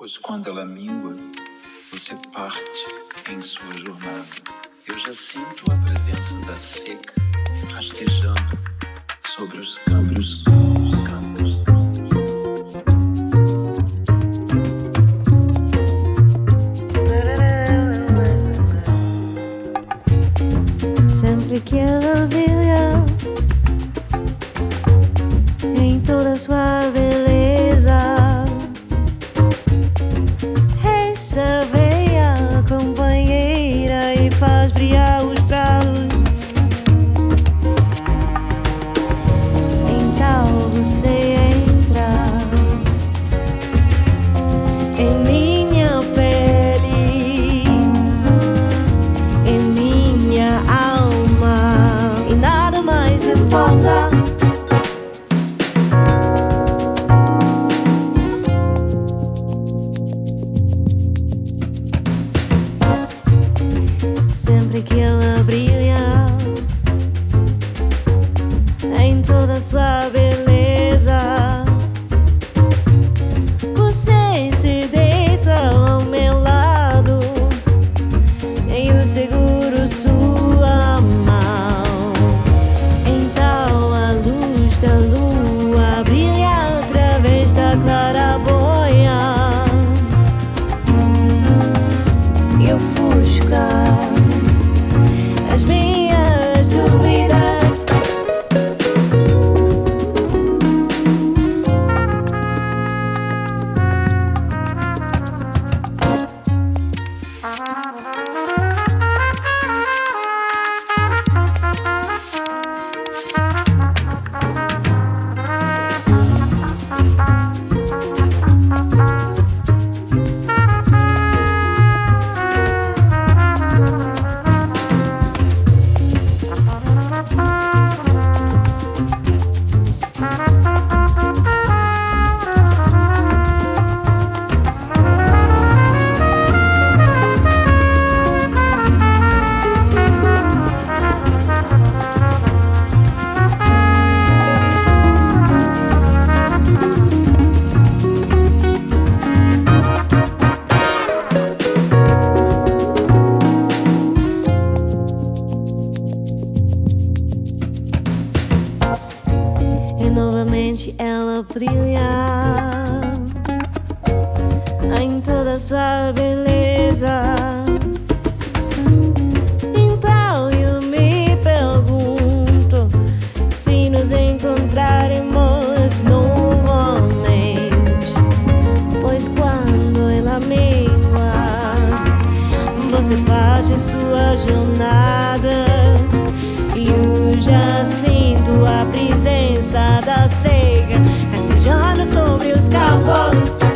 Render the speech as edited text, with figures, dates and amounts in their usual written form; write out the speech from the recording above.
pois quando ela mingua, você parte em sua jornada. Eu já sinto a presença da seca rastejando sobre os campos. Sempre que ela brilha em toda sua beleza, essa veia companheira e faz brilhar os prados. Então você entra em minha pele, em minha alma, e nada mais importa. Sempre que ela brilha em toda sua beleza, você se deita ao meu lado e eu seguro sua mão. Então a luz da lua brilha através da claraboia e ofusca as minhas dúvidas. E novamente ela brilha em toda sua beleza. Então eu me pergunto se nos encontraremos novamente, pois quando ela mingua, você parte sua jornada. E eu já sinto a presença da seca rastejando sobre os campos.